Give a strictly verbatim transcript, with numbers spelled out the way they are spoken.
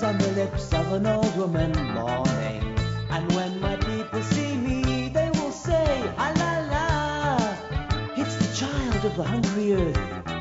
on the lips of an old woman mourning. And when my people see me, they will say, ah la la, it's the child of the hungry earth.